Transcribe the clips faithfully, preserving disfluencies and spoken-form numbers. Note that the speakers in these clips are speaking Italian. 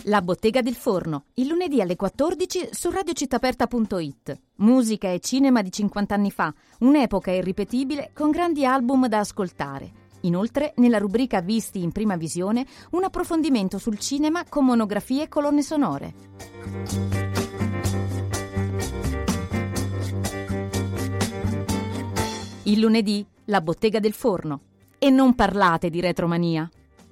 La Bottega del Forno, il lunedì alle quattordici su radio città aperta punto it. Musica e cinema di cinquanta anni fa, un'epoca irripetibile con grandi album da ascoltare. Inoltre, nella rubrica Visti in prima visione, un approfondimento sul cinema con monografie e colonne sonore. Il lunedì, La Bottega del Forno. E non parlate di retromania.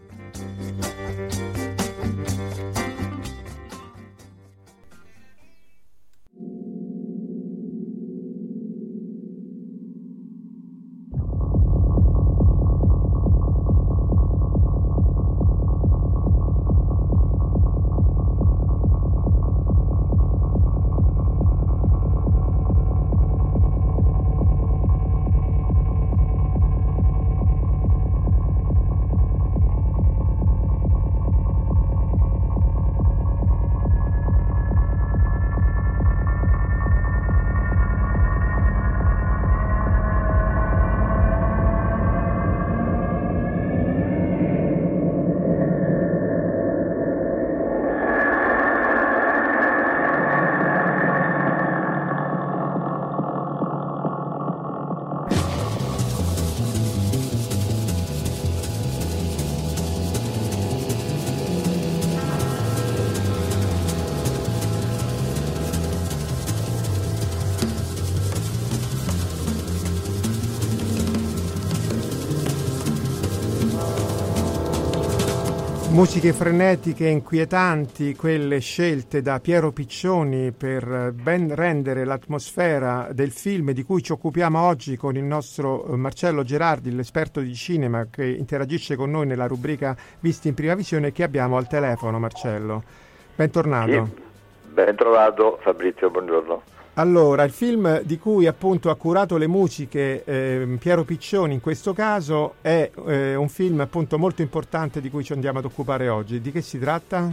Musiche frenetiche e inquietanti, quelle scelte da Piero Piccioni per ben rendere l'atmosfera del film di cui ci occupiamo oggi con il nostro Marcello Gerardi, l'esperto di cinema che interagisce con noi nella rubrica Visti in prima visione, che abbiamo al telefono. Marcello, bentornato. Sì, ben trovato Fabrizio, buongiorno. Allora, il film di cui appunto ha curato le musiche eh, Piero Piccioni in questo caso è eh, un film appunto molto importante di cui ci andiamo ad occupare oggi. Di che si tratta?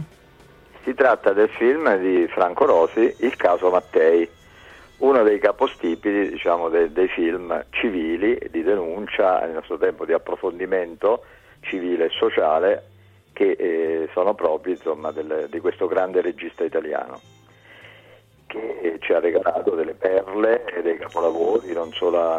Si tratta del film di Franco Rosi, Il caso Mattei, uno dei capostipiti, diciamo, de- dei film civili di denuncia, nel nostro tempo di approfondimento civile e sociale, che eh, sono propri, insomma, del, di questo grande regista italiano, che ci ha regalato delle perle e dei capolavori, non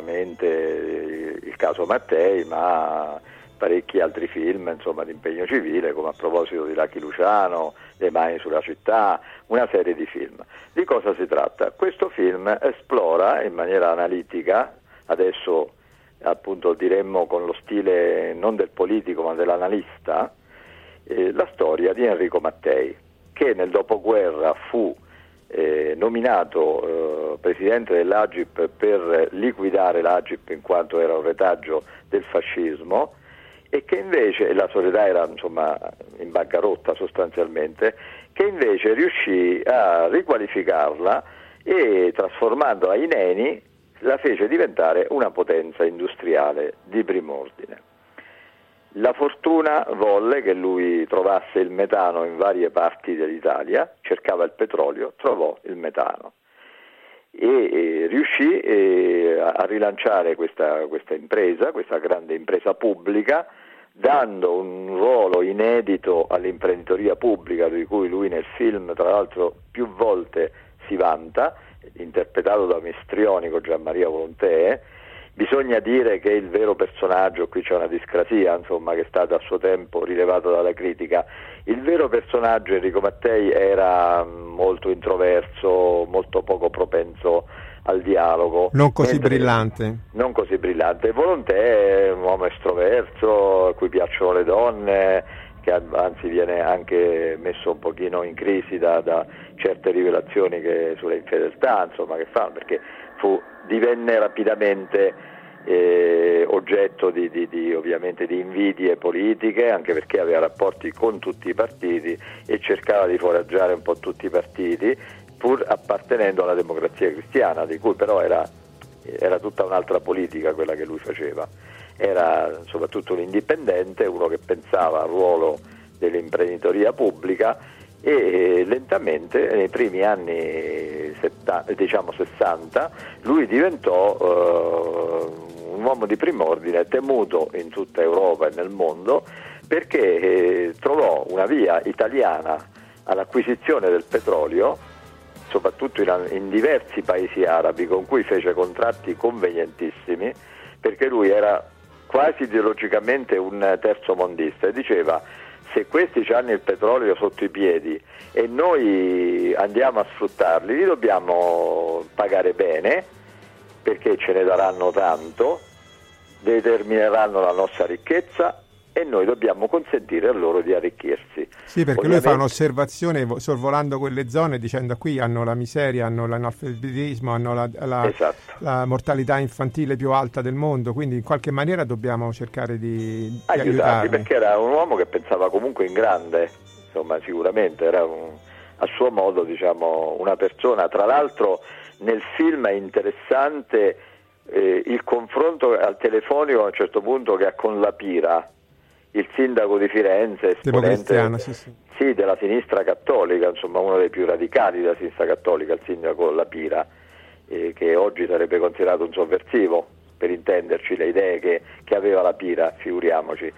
solamente il caso Mattei, ma parecchi altri film, insomma, di impegno civile, come A proposito di Lucky Luciano, Le mani sulla città, una serie di film. Di cosa si tratta? Questo film esplora in maniera analitica, adesso appunto diremmo con lo stile non del politico ma dell'analista, eh, la storia di Enrico Mattei, che nel dopoguerra fu Eh, nominato eh, presidente dell'Agip per liquidare l'Agip in quanto era un retaggio del fascismo, e che invece, la società era insomma in bancarotta sostanzialmente, che invece riuscì a riqualificarla e trasformandola in ENI la fece diventare una potenza industriale di prim'ordine. La fortuna volle che lui trovasse il metano in varie parti dell'Italia, cercava il petrolio, trovò il metano e, e riuscì e, a rilanciare questa, questa impresa, questa grande impresa pubblica, dando un ruolo inedito all'imprenditoria pubblica, di cui lui nel film tra l'altro più volte si vanta, interpretato da un Gianmaria Volontè. Bisogna dire che il vero personaggio, qui c'è una discrasia, insomma, che è stata a suo tempo rilevata dalla critica, il vero personaggio Enrico Mattei era molto introverso, molto poco propenso al dialogo. Non così brillante. Non così brillante. Volontè è un uomo estroverso, a cui piacciono le donne, che anzi viene anche messo un pochino in crisi da, da certe rivelazioni che, sulle infedeltà, insomma, che fanno, perché fu, divenne rapidamente eh, oggetto di, di, di ovviamente di invidie politiche, anche perché aveva rapporti con tutti i partiti e cercava di foraggiare un po' tutti i partiti, pur appartenendo alla Democrazia Cristiana, di cui però era, era tutta un'altra politica quella che lui faceva. Era soprattutto un indipendente, uno che pensava al ruolo dell'imprenditoria pubblica, e lentamente nei primi anni settanta, diciamo sessanta, lui diventò uh, un uomo di prim'ordine, temuto in tutta Europa e nel mondo, perché eh, trovò una via italiana all'acquisizione del petrolio, soprattutto in, in diversi paesi arabi, con cui fece contratti convenientissimi, perché lui era quasi ideologicamente un terzomondista e diceva: se questi hanno il petrolio sotto i piedi e noi andiamo a sfruttarli, li dobbiamo pagare bene, perché ce ne daranno tanto, determineranno la nostra ricchezza e noi dobbiamo consentire a loro di arricchirsi. Sì, perché Ovviamente... lui fa un'osservazione sorvolando quelle zone dicendo: qui hanno la miseria, hanno l'analfabetismo, hanno la, la, esatto. la mortalità infantile più alta del mondo, quindi in qualche maniera dobbiamo cercare di, di aiutarli, aiutarli. Perché era un uomo che pensava comunque in grande, insomma, sicuramente era un, a suo modo, diciamo, una persona. Tra l'altro nel film è interessante eh, il confronto al telefonico a un certo punto che ha con La Pira, il sindaco di Firenze, esponente sì, sì. Sì, della sinistra cattolica, insomma uno dei più radicali della sinistra cattolica, il sindaco La Pira, eh, che oggi sarebbe considerato un sovversivo, per intenderci, le idee che, che aveva La Pira, figuriamoci,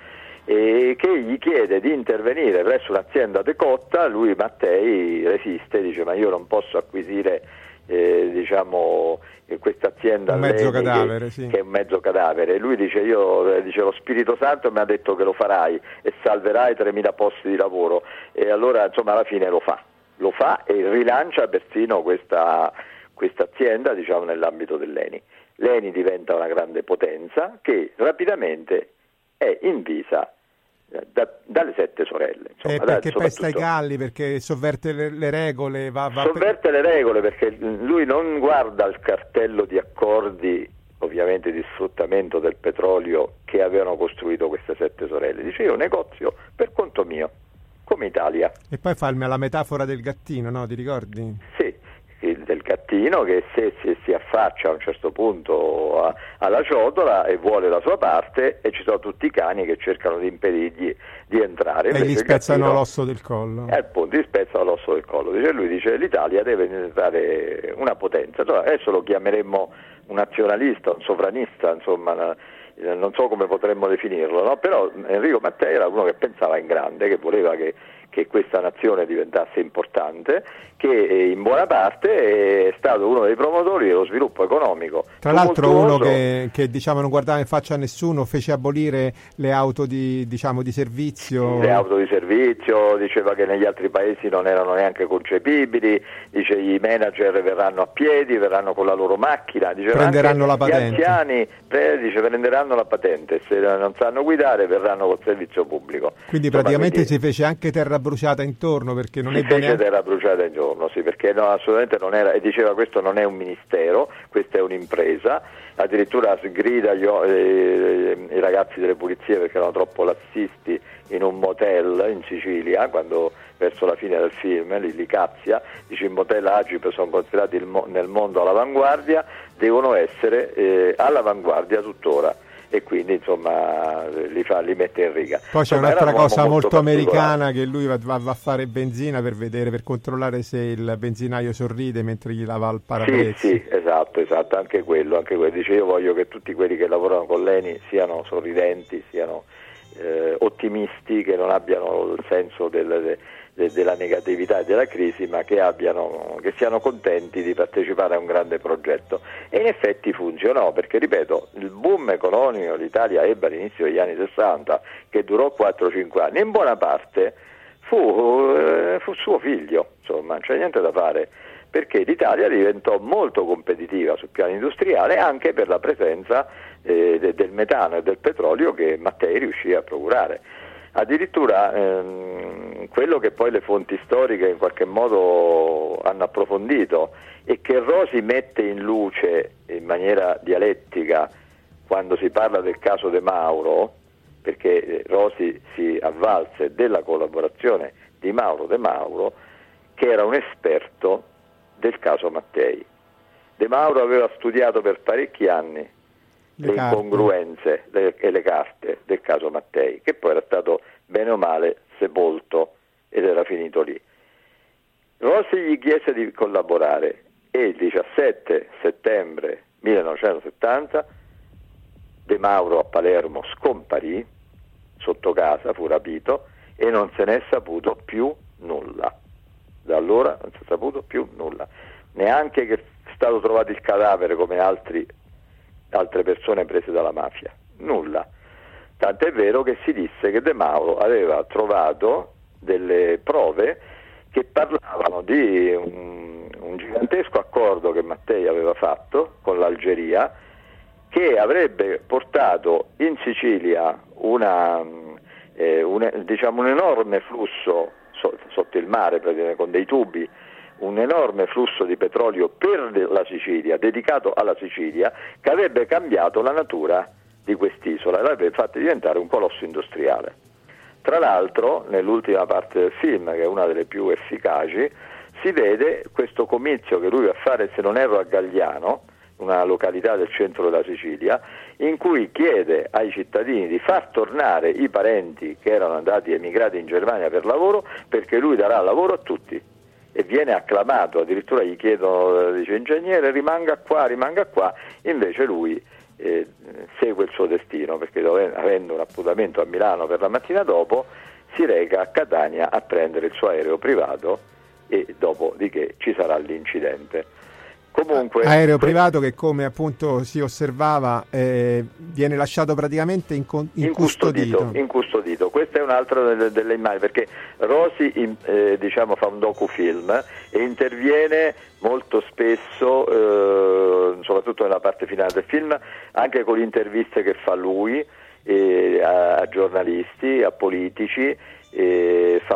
e che gli chiede di intervenire presso un'azienda decotta. Lui, Mattei, resiste, dice: ma io non posso acquisire eh, diciamo questa azienda un mezzo Leni, cadavere, che, sì. che è un mezzo cadavere. E lui dice: io dice lo Spirito Santo mi ha detto che lo farai e salverai tremila posti di lavoro. E allora, insomma, alla fine lo fa lo fa e rilancia persino questa questa azienda, diciamo, nell'ambito dell'Eni. L'Eni diventa una grande potenza che rapidamente è invisa Da, dalle sette sorelle, insomma, eh, perché da, pesta i galli, perché sovverte le, le regole, va, va sovverte per... le regole, perché lui non guarda il cartello di accordi, ovviamente di sfruttamento del petrolio, che avevano costruito queste sette sorelle. Dice: io negozio per conto mio, come Italia. E poi fa la metafora del gattino, no? Ti ricordi? Sì, del gattino che se, se si affaccia a un certo punto a, alla ciotola e vuole la sua parte, e ci sono tutti i cani che cercano di impedirgli di entrare e gli spezzano gattino, l'osso del collo e appunto gli spezzano l'osso del collo. Dice, lui dice: l'Italia deve diventare una potenza. Allora, adesso lo chiameremmo un nazionalista, un sovranista, insomma, non so come potremmo definirlo, no? Però Enrico Mattei era uno che pensava in grande, che voleva che che questa nazione diventasse importante, che in buona parte è stato uno dei promotori dello sviluppo economico. Tra l'altro uno che, che diciamo non guardava in faccia a nessuno, fece abolire le auto di, diciamo, di servizio. Le auto di servizio, diceva che negli altri paesi non erano neanche concepibili, dice i manager verranno a piedi, verranno con la loro macchina, diceva prenderanno la patente. Gli anziani pre, dice, prenderanno la patente, se non sanno guidare verranno col servizio pubblico. Quindi Insomma, praticamente quindi, si fece anche terra bruciata intorno, perché non si è fece neanche... terra bruciata intorno, sì, perché no, assolutamente non era, e diceva: questo non è un ministero, questa è un'impresa. Addirittura sgrida gli, eh, i ragazzi delle pulizie perché erano troppo lassisti in un motel in Sicilia, quando verso la fine del film li, li cazzia, dice: i motel Agip sono considerati il mo- nel mondo all'avanguardia, devono essere eh, all'avanguardia tuttora. E quindi insomma li, fa, li mette in riga. Poi c'è insomma, un'altra un cosa molto, molto americana, particolare, che lui va, va, va a fare benzina per vedere, per controllare se il benzinaio sorride mentre gli lava il parabrezza. Sì, sì, esatto, esatto, anche quello, anche quello. Dice: io voglio che tutti quelli che lavorano con l'Eni siano sorridenti, siano eh, ottimisti, che non abbiano il senso del, de, de, della negatività e della crisi, ma che abbiano, che siano contenti di partecipare a un grande progetto. E in effetti funzionò, perché ripeto, il boom economico l'Italia ebbe all'inizio degli anni sessanta, che durò quattro cinque anni, in buona parte fu, eh, fu suo figlio, insomma, non c'è niente da fare, perché l'Italia diventò molto competitiva sul piano industriale anche per la presenza eh, de, del metano e del petrolio che Mattei riuscì a procurare. Addirittura ehm, quello che poi le fonti storiche in qualche modo hanno approfondito e che Rosi mette in luce in maniera dialettica quando si parla del caso De Mauro, perché Rosi si avvalse della collaborazione di Mauro De Mauro, che era un esperto del caso Mattei. De Mauro aveva studiato per parecchi anni le, le incongruenze le, e le carte del caso Mattei, che poi era stato bene o male sepolto ed era finito lì. Rossi gli chiese di collaborare e il diciassette settembre millenovecentosettanta De Mauro a Palermo scomparì sotto casa, fu rapito e non se n'è saputo più nulla. Da allora non si è saputo più nulla, neanche che è stato trovato il cadavere come altri, altre persone prese dalla mafia, nulla. Tant'è vero che si disse che De Mauro aveva trovato delle prove che parlavano di un, un gigantesco accordo che Mattei aveva fatto con l'Algeria, che avrebbe portato in Sicilia una, eh, un, diciamo un enorme flusso so, sotto il mare, con dei tubi, un enorme flusso di petrolio per la Sicilia, dedicato alla Sicilia, che avrebbe cambiato la natura di quest'isola e l'avrebbe fatta diventare un colosso industriale. Tra l'altro, nell'ultima parte del film, che è una delle più efficaci, si vede questo comizio che lui va a fare, se non erro, a Gagliano, una località del centro della Sicilia, in cui chiede ai cittadini di far tornare i parenti che erano andati emigrati in Germania per lavoro, perché lui darà lavoro a tutti. E viene acclamato, addirittura gli chiedono, dice ingegnere rimanga qua, rimanga qua, invece lui eh, segue il suo destino, perché dove, avendo un appuntamento a Milano per la mattina dopo, si reca a Catania a prendere il suo aereo privato e dopodiché ci sarà l'incidente. Comunque, aereo privato che, come appunto si osservava, eh, viene lasciato praticamente incon- incustodito. incustodito. Incustodito. Questa è un'altra delle, delle immagini, perché Rosi in, eh, diciamo fa un docufilm e interviene molto spesso, eh, soprattutto nella parte finale del film, anche con le interviste che fa lui eh, a, a giornalisti, a politici. E fa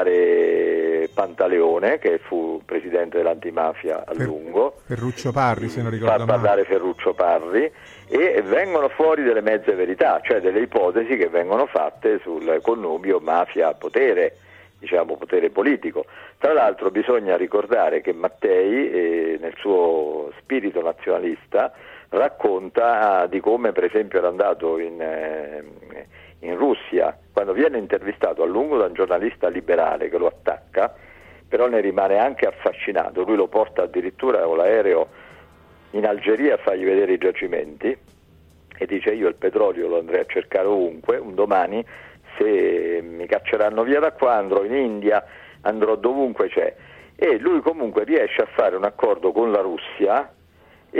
parlare Pantaleone, che fu presidente dell'antimafia a per, lungo, Ferruccio Parri, se non ricordo male. Fa parlare Ferruccio Parri, e vengono fuori delle mezze verità, cioè delle ipotesi che vengono fatte sul connubio mafia-potere, diciamo potere politico. Tra l'altro bisogna ricordare che Mattei, eh, nel suo spirito nazionalista, racconta di come per esempio era andato in... Eh, in Russia, quando viene intervistato a lungo da un giornalista liberale che lo attacca, però ne rimane anche affascinato, lui lo porta addirittura con l'aereo in Algeria a fargli vedere i giacimenti e dice io il petrolio lo andrei a cercare ovunque, un domani se mi cacceranno via da qua andrò in India, andrò dovunque c'è, e lui comunque riesce a fare un accordo con la Russia e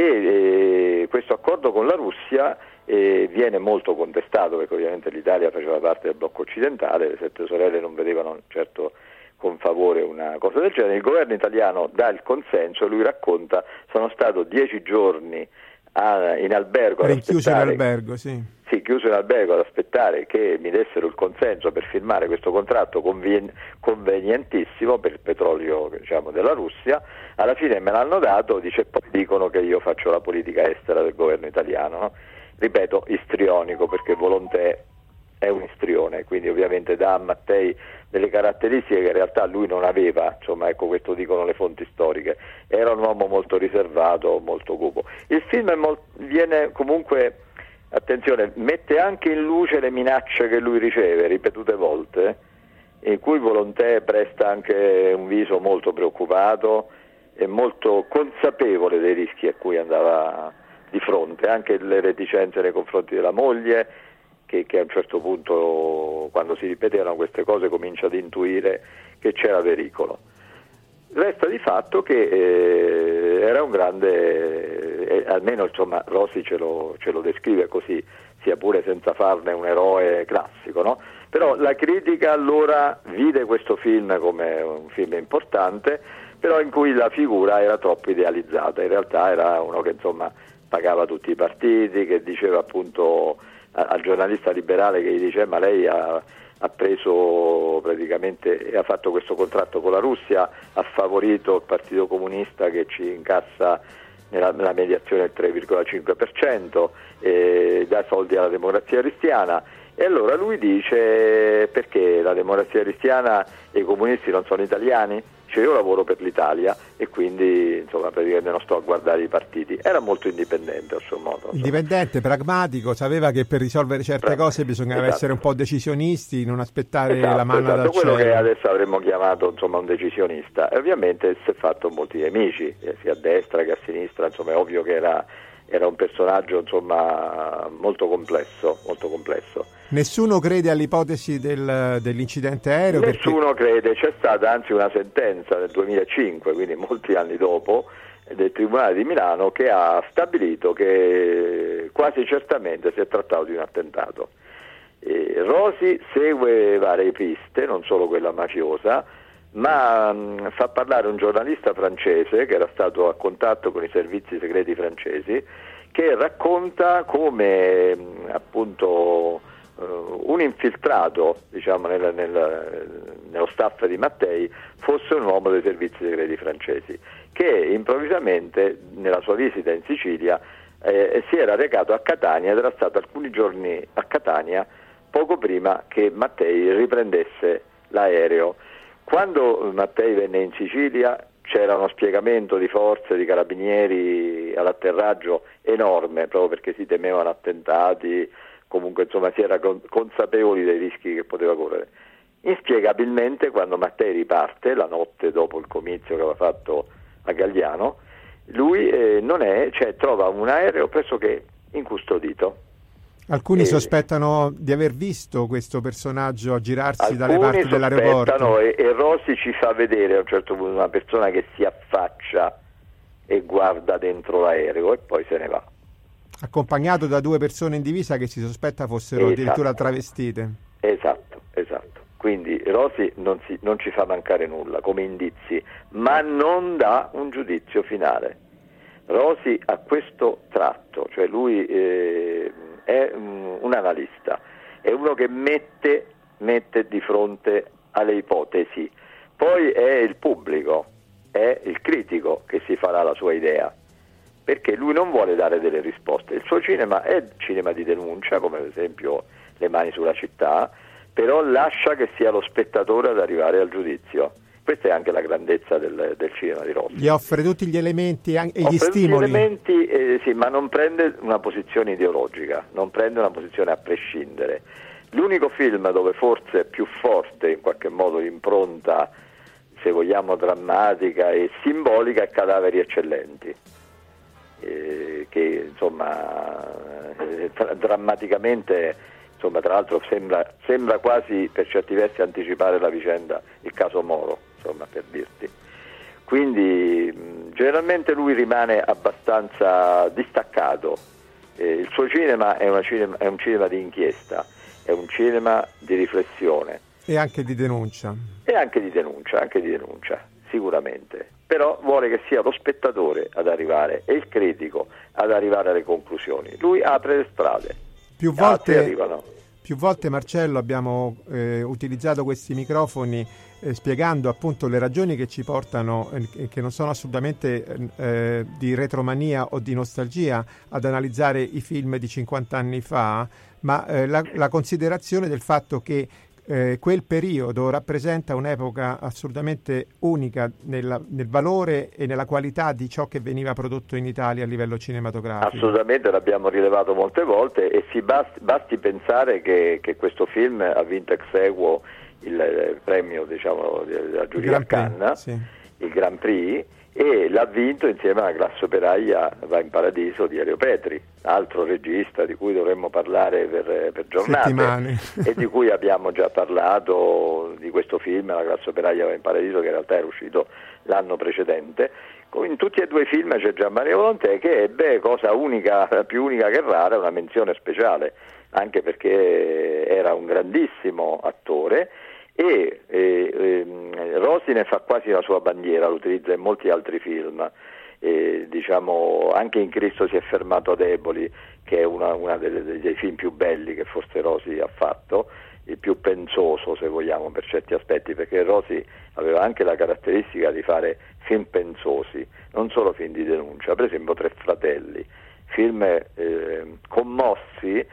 eh, questo accordo con la Russia e viene molto contestato, perché ovviamente l'Italia faceva parte del blocco occidentale, le sette sorelle non vedevano certo con favore una cosa del genere. Il governo italiano dà il consenso e lui racconta: sono stato dieci giorni a, in albergo ad chiuso in aspettare, albergo, sì. sì, chiuso in albergo ad aspettare che mi dessero il consenso per firmare questo contratto convien- convenientissimo per il petrolio, diciamo, della Russia. Alla fine me l'hanno dato, dice, poi dicono che io faccio la politica estera del governo italiano, no? Ripeto, istrionico, perché Volonté è un istrione, quindi ovviamente dà a Mattei delle caratteristiche che in realtà lui non aveva, insomma, ecco, questo dicono le fonti storiche. Era un uomo molto riservato, molto cupo. Il film è molt- viene comunque, attenzione, mette anche in luce le minacce che lui riceve ripetute volte, in cui Volonté presta anche un viso molto preoccupato e molto consapevole dei rischi a cui andava di fronte, anche le reticenze nei confronti della moglie, che, che a un certo punto, quando si ripetevano queste cose, comincia ad intuire che c'era pericolo. Resta di fatto che eh, era un grande, eh, almeno insomma Rosi ce lo, ce lo descrive così, sia pure senza farne un eroe classico, no? Però la critica allora vide questo film come un film importante, però in cui la figura era troppo idealizzata. In realtà era uno che insomma pagava tutti i partiti, che diceva appunto a, al giornalista liberale, che gli dice ma lei ha, ha preso praticamente e ha fatto questo contratto con la Russia, ha favorito il Partito Comunista che ci incassa nella, nella mediazione il tre virgola cinque per cento, e dà soldi alla Democrazia Cristiana. E allora lui dice: perché la Democrazia Cristiana e i comunisti non sono italiani? Cioè, io lavoro per l'Italia e quindi insomma praticamente non sto a guardare i partiti. Era molto indipendente a suo modo. Indipendente, pragmatico, sapeva che per risolvere certe Pra- cose bisognava esatto. essere un po' decisionisti, non aspettare esatto, la manna esatto. dal Quello cielo. che adesso avremmo chiamato insomma un decisionista. E ovviamente si è fatto molti nemici, eh, sia a destra che a sinistra, insomma è ovvio che era era un personaggio insomma molto complesso, molto complesso. Nessuno crede all'ipotesi del, dell'incidente aereo? Nessuno perché... crede, c'è stata anzi una sentenza nel duemilacinque, quindi molti anni dopo, del Tribunale di Milano, che ha stabilito che quasi certamente si è trattato di un attentato. Eh, Rosi segue varie piste, non solo quella mafiosa, ma mh, fa parlare un giornalista francese che era stato a contatto con i servizi segreti francesi, che racconta come mh, appunto uh, un infiltrato, diciamo, nel, nel, nello staff di Mattei fosse un uomo dei servizi segreti francesi, che improvvisamente nella sua visita in Sicilia eh, si era recato a Catania ed era stato alcuni giorni a Catania poco prima che Mattei riprendesse l'aereo. Quando Mattei venne in Sicilia c'era uno spiegamento di forze, di carabinieri all'atterraggio enorme, proprio perché si temevano attentati, comunque insomma si era consapevoli dei rischi che poteva correre. Inspiegabilmente quando Mattei riparte, la notte dopo il comizio che aveva fatto a Galliano, lui eh, non è, cioè trova un aereo pressoché incustodito. Alcuni e, sospettano di aver visto questo personaggio aggirarsi dalle parti dell'aeroporto. E, e Rosi ci fa vedere a un certo punto una persona che si affaccia e guarda dentro l'aereo e poi se ne va. Accompagnato da due persone in divisa che si sospetta fossero esatto. addirittura travestite. Esatto, esatto. Quindi Rosi non, si, non ci fa mancare nulla come indizi, ma non dà un giudizio finale. Rosi ha questo tratto, cioè lui eh, è un, un analista, è uno che mette, mette di fronte alle ipotesi, poi è il pubblico, è il critico che si farà la sua idea, perché lui non vuole dare delle risposte. Il suo cinema è cinema di denuncia, come ad esempio Le mani sulla città, però lascia che sia lo spettatore ad arrivare al giudizio. Questa è anche la grandezza del, del cinema di Rosi. Gli offre tutti gli elementi e gli offre stimoli. Gli elementi, eh, sì, ma non prende una posizione ideologica, non prende una posizione a prescindere. L'unico film dove forse è più forte in qualche modo l'impronta, se vogliamo, drammatica e simbolica è Cadaveri eccellenti, eh, che insomma eh, tra- drammaticamente insomma tra l'altro sembra, sembra quasi per certi versi anticipare la vicenda, il caso Moro, insomma, per dirti. Quindi mh, generalmente lui rimane abbastanza distaccato, eh, il suo cinema è, una cinema è un cinema di inchiesta, è un cinema di riflessione. E anche di denuncia. E anche di denuncia, anche di denuncia, sicuramente. Però vuole che sia lo spettatore ad arrivare e il critico ad arrivare alle conclusioni. Lui apre le strade. Più volte, più volte Marcello abbiamo eh, utilizzato questi microfoni eh, spiegando appunto le ragioni che ci portano, eh, che non sono assolutamente eh, di retromania o di nostalgia, ad analizzare i film di cinquanta anni fa, ma eh, la, la considerazione del fatto che Eh, quel periodo rappresenta un'epoca assolutamente unica nella, nel valore e nella qualità di ciò che veniva prodotto in Italia a livello cinematografico. Assolutamente, l'abbiamo rilevato molte volte e si basti, basti pensare che, che questo film ha vinto ex aequo il, il premio, diciamo, della giuria a Cannes, sì. il Grand Prix, e l'ha vinto insieme alla classe operaia Va in Paradiso di Elio Petri, altro regista di cui dovremmo parlare per, per giornate. Settimane. E di cui abbiamo già parlato, di questo film, La classe operaia Va in Paradiso, che in realtà era uscito l'anno precedente. In tutti e due i film c'è Gianmaria Volontè, che ebbe, cosa unica, più unica che rara, una menzione speciale, anche perché era un grandissimo attore. E eh, eh, Rosi ne fa quasi la sua bandiera, lo utilizza in molti altri film, eh, diciamo anche in Cristo si è fermato a deboli, che è una, una delle, dei film più belli che forse Rosi ha fatto, il più pensoso se vogliamo per certi aspetti, perché Rosi aveva anche la caratteristica di fare film pensosi, non solo film di denuncia, per esempio Tre fratelli, film eh, commossi,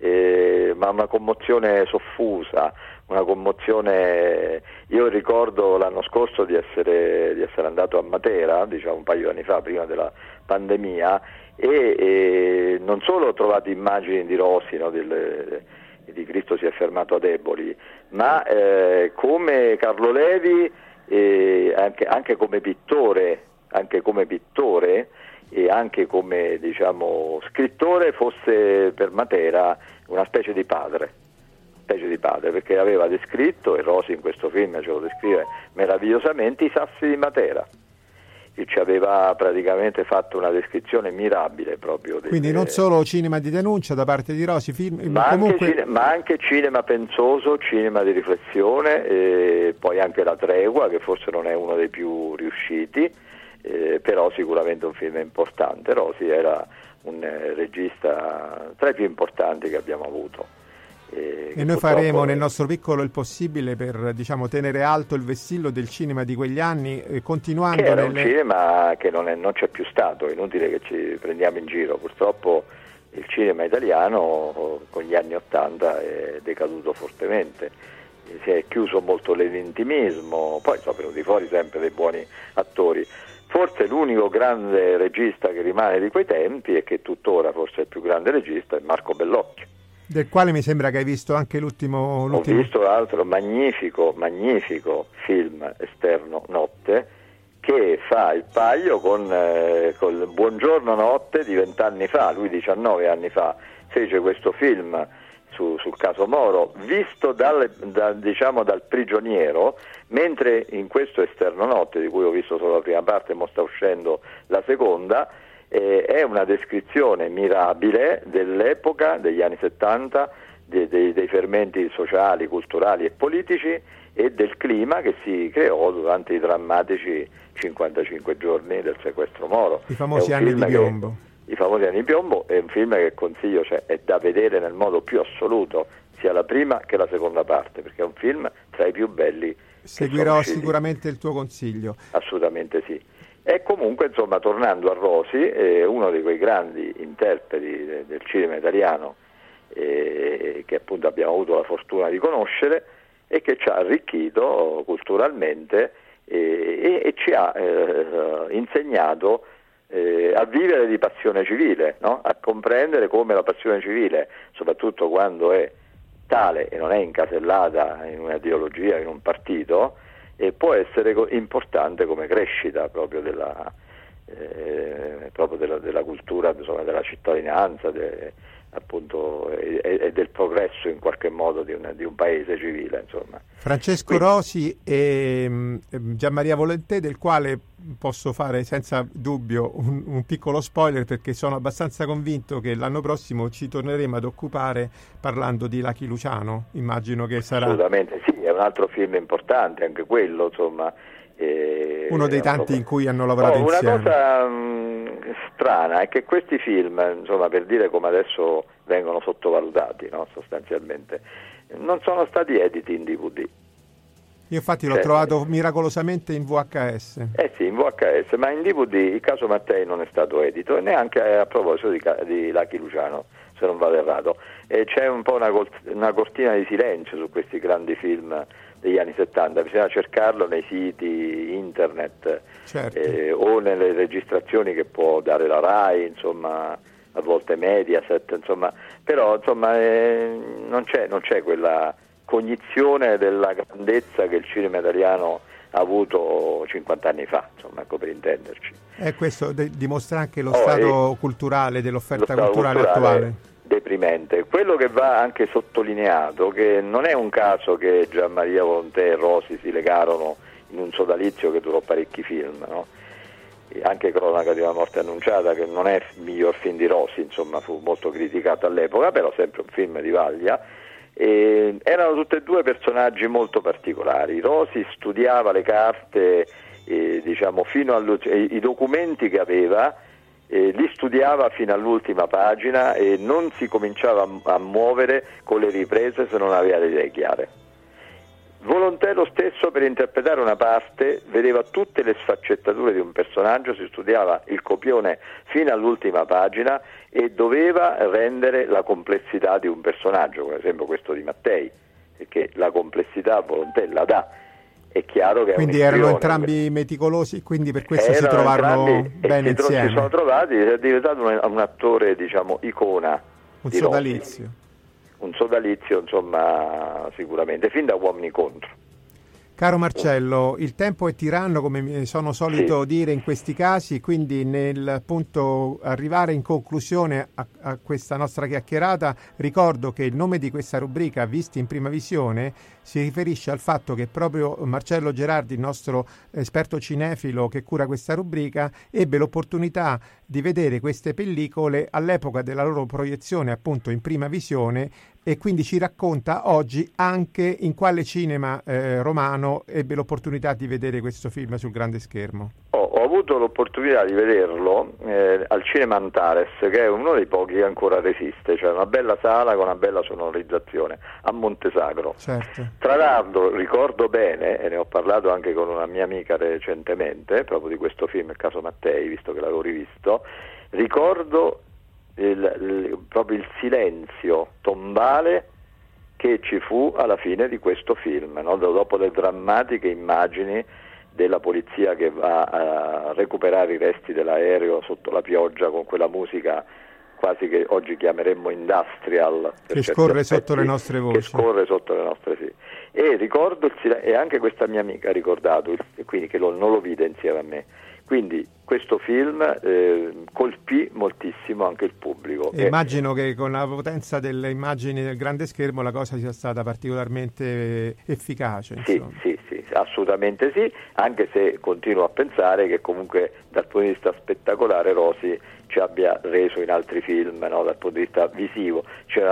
eh, ma una commozione soffusa, una commozione. Io ricordo l'anno scorso di essere, di essere andato a Matera, diciamo un paio di anni fa, prima della pandemia, e, e non solo ho trovato immagini di Rosi, no, del, di Cristo si è fermato a deboli, ma eh, come Carlo Levi, eh, anche, anche come pittore, anche come pittore e anche come, diciamo, scrittore fosse per Matera una specie di padre, specie di padre, perché aveva descritto, e Rosi in questo film ce lo descrive meravigliosamente, i sassi di Matera. E ci aveva praticamente fatto una descrizione mirabile proprio. Delle... Quindi non solo cinema di denuncia da parte di Rosi, film, ma, comunque... anche cine, ma anche cinema pensoso, cinema di riflessione, e poi anche La Tregua, che forse non è uno dei più riusciti, eh, però sicuramente un film importante. Rosi era un eh, regista tra i più importanti che abbiamo avuto. E, e noi faremo nel nostro piccolo il possibile per, diciamo, tenere alto il vessillo del cinema di quegli anni, eh, continuando che era nelle... un cinema che non, è, non c'è più stato, è inutile che ci prendiamo in giro. Purtroppo il cinema italiano con gli anni Ottanta è decaduto fortemente, si è chiuso molto nell'intimismo, poi sono venuti fuori sempre dei buoni attori. Forse l'unico grande regista che rimane di quei tempi, e che tuttora forse è il più grande regista, è Marco Bellocchio, del quale mi sembra che hai visto anche l'ultimo... l'ultimo... Ho visto l'altro magnifico, magnifico film, Esterno Notte, che fa il paio con, eh, con Buongiorno Notte di vent'anni fa. Lui diciannove anni fa fece questo film su, sul caso Moro, visto dal, da, diciamo, dal prigioniero, mentre in questo Esterno Notte, di cui ho visto solo la prima parte e mo sta uscendo la seconda, Eh, è una descrizione mirabile dell'epoca, degli anni settanta, de, de, dei fermenti sociali, culturali e politici e del clima che si creò durante i drammatici cinquantacinque giorni del sequestro Moro. I famosi anni di piombo. Che, I famosi anni di piombo è un film che consiglio, cioè è da vedere nel modo più assoluto, sia la prima che la seconda parte, perché è un film tra i più belli. Seguirò sicuramente il tuo consiglio. Assolutamente sì. E comunque, insomma, tornando a Rosi, è uno di quei grandi interpreti de, del cinema italiano eh, che appunto abbiamo avuto la fortuna di conoscere e che ci ha arricchito culturalmente eh, e, e ci ha eh, insegnato eh, a vivere di passione civile, no? A comprendere come la passione civile, soprattutto quando è tale e non è incasellata in un'ideologia, in un partito, e può essere importante come crescita proprio della, eh, proprio della, della cultura, insomma, della cittadinanza, de, appunto, e, e del progresso in qualche modo di un, di un paese civile, insomma. Francesco Quindi, Rosi e um, Gianmaria Volonté, del quale posso fare senza dubbio un, un piccolo spoiler, perché sono abbastanza convinto che l'anno prossimo ci torneremo ad occupare parlando di Lucky Luciano. Immagino che sarà assolutamente sì, è un altro film importante anche quello, insomma, eh, uno dei tanti proprio in cui hanno lavorato oh, insieme. Una cosa mh, strana è che questi film, insomma, per dire come adesso vengono sottovalutati, no, sostanzialmente, non sono stati editi in D V D. Io infatti l'ho cioè, trovato miracolosamente in V H S. Eh sì, in V H S, ma in D V D il caso Mattei non è stato edito, e neanche a proposito di, di Lucky Luciano, se non vado errato. E c'è un po' una, una cortina di silenzio su questi grandi film degli anni settanta, bisogna cercarlo nei siti internet, certo. eh, o nelle registrazioni che può dare la RAI, insomma, a volte Mediaset, insomma, però insomma eh, non c'è, non c'è quella cognizione della grandezza che il cinema italiano ha avuto cinquanta anni fa, insomma, ecco, per intenderci. E questo de- dimostra anche lo oh, stato culturale dell'offerta culturale, culturale attuale. Deprimente. Quello che va anche sottolineato, che non è un caso che Gianmaria Volonté e Rosi si legarono in un sodalizio che durò parecchi film, no? E anche Cronaca di una morte annunciata, che non è il miglior film di Rosi, insomma, fu molto criticato all'epoca, però sempre un film di vaglia. E erano tutti e due personaggi molto particolari. Rosi studiava le carte, eh, diciamo, fino ai documenti che aveva, eh, li studiava fino all'ultima pagina e non si cominciava a, a muovere con le riprese se non aveva le idee chiare. Volonté lo stesso, per interpretare una parte, vedeva tutte le sfaccettature di un personaggio, si studiava il copione fino all'ultima pagina e doveva rendere la complessità di un personaggio, come ad esempio questo di Mattei, perché la complessità Volonté la dà. È chiaro che quindi è erano entrambi meticolosi, quindi per questo erano si trovarono bene si insieme. Si sono trovati, è diventato un, un attore, diciamo, icona. Un di sodalizio. Rosi. Un sodalizio, insomma, sicuramente, fin da Uomini contro. Caro Marcello, il tempo è tiranno, come sono solito sì. dire in questi casi, quindi nel appunto arrivare in conclusione a, a questa nostra chiacchierata, ricordo che il nome di questa rubrica, Visti in prima visione, si riferisce al fatto che proprio Marcello Gerardi, il nostro esperto cinefilo che cura questa rubrica, ebbe l'opportunità di vedere queste pellicole all'epoca della loro proiezione appunto in prima visione, e quindi ci racconta oggi anche in quale cinema eh, romano ebbe l'opportunità di vedere questo film sul grande schermo. Ho, ho avuto l'opportunità di vederlo eh, al Cinema Antares, che è uno dei pochi che ancora resiste, cioè una bella sala con una bella sonorizzazione a Montesagro. Certo. Tra l'altro ricordo bene, e ne ho parlato anche con una mia amica recentemente, proprio di questo film, Il caso Mattei, visto che l'avevo rivisto, ricordo Il, il, proprio il silenzio tombale che ci fu alla fine di questo film, no? Dopo le drammatiche immagini della polizia che va a recuperare i resti dell'aereo sotto la pioggia con quella musica quasi che oggi chiameremmo industrial, che scorre aspetti, sotto le nostre voci, che scorre sotto le nostre sì. E ricordo il silenzio, e anche questa mia amica ha ricordato, il, quindi che lo, non lo vide insieme a me. Quindi questo film eh, colpì moltissimo anche il pubblico. E immagino che con la potenza delle immagini del grande schermo la cosa sia stata particolarmente efficace. Sì, insomma. sì, sì, assolutamente sì, anche se continuo a pensare che comunque dal punto di vista spettacolare Rosi ci abbia reso in altri film, no? Dal punto di vista visivo,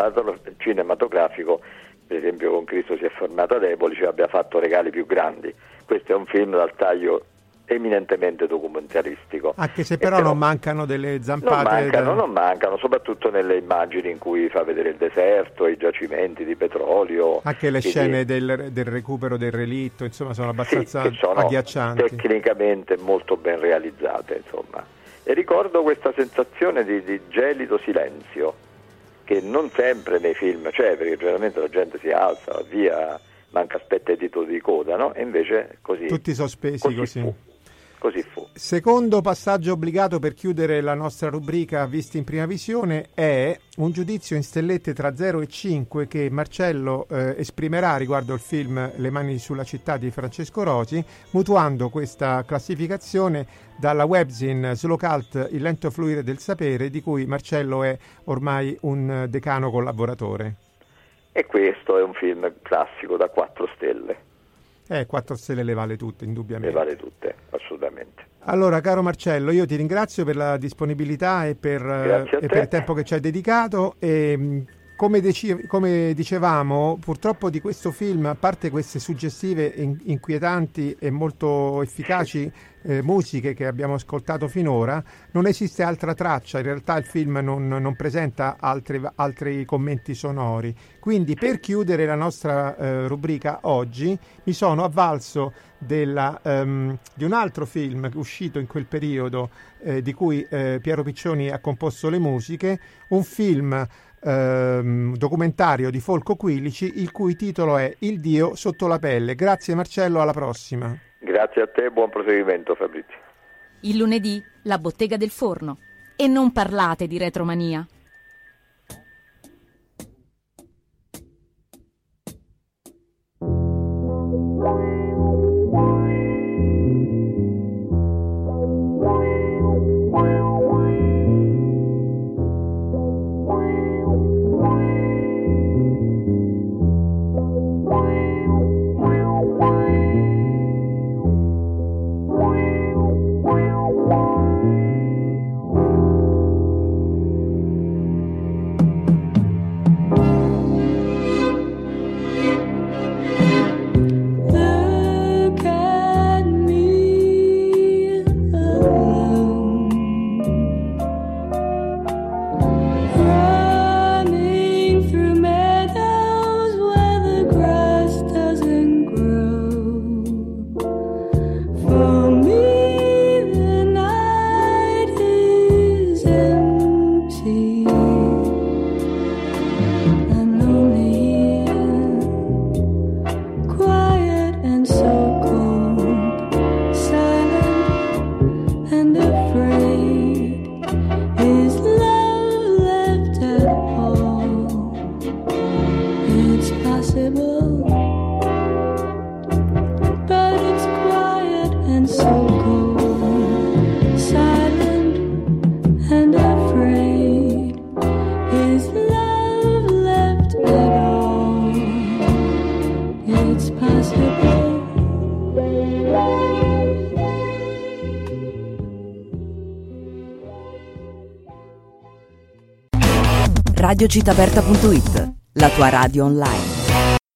cinematografico, per esempio con Cristo si è fermato ad Eboli, ci abbia fatto regali più grandi. Questo è un film dal taglio eminentemente documentaristico. Anche se però, però non mancano delle zampate. Non mancano, da... non mancano, soprattutto nelle immagini in cui fa vedere il deserto, i giacimenti di petrolio. Anche le scene del, del recupero del relitto, insomma, sono abbastanza sì, sono agghiaccianti. Tecnicamente molto ben realizzate, insomma. E ricordo questa sensazione di, di gelido silenzio, che non sempre nei film c'è, perché generalmente la gente si alza, va via, manca aspetta i titoli di coda, no? E invece così. Tutti sospesi così. così. Fu. Così fu. Secondo passaggio obbligato per chiudere la nostra rubrica Visti in prima visione è un giudizio in stellette tra zero e cinque che Marcello eh, esprimerà riguardo il film Le mani sulla città di Francesco Rosi, mutuando questa classificazione dalla webzine Slow Cult Il lento fluire del sapere, di cui Marcello è ormai un decano collaboratore. E questo è un film classico da quattro stelle. Eh, quattro stelle le vale tutte, indubbiamente. Le vale tutte, assolutamente. Allora, caro Marcello, io ti ringrazio per la disponibilità e per, e per il tempo che ci hai dedicato. E, come, deci- come dicevamo, purtroppo di questo film, a parte queste suggestive, in- inquietanti e molto efficaci eh, musiche che abbiamo ascoltato finora, non esiste altra traccia. In realtà il film non, non presenta altri, altri commenti sonori. Quindi, per chiudere la nostra eh, rubrica oggi, mi sono avvalso della, um, di un altro film uscito in quel periodo, eh, di cui eh, Piero Piccioni ha composto le musiche, un film Um, documentario di Folco Quilici, il cui titolo è Il Dio sotto la pelle. Grazie Marcello, alla prossima. Grazie a te, buon proseguimento Fabrizio. Il lunedì la bottega del forno. E non parlate di retromania. radio città aperta punto it, la tua radio online.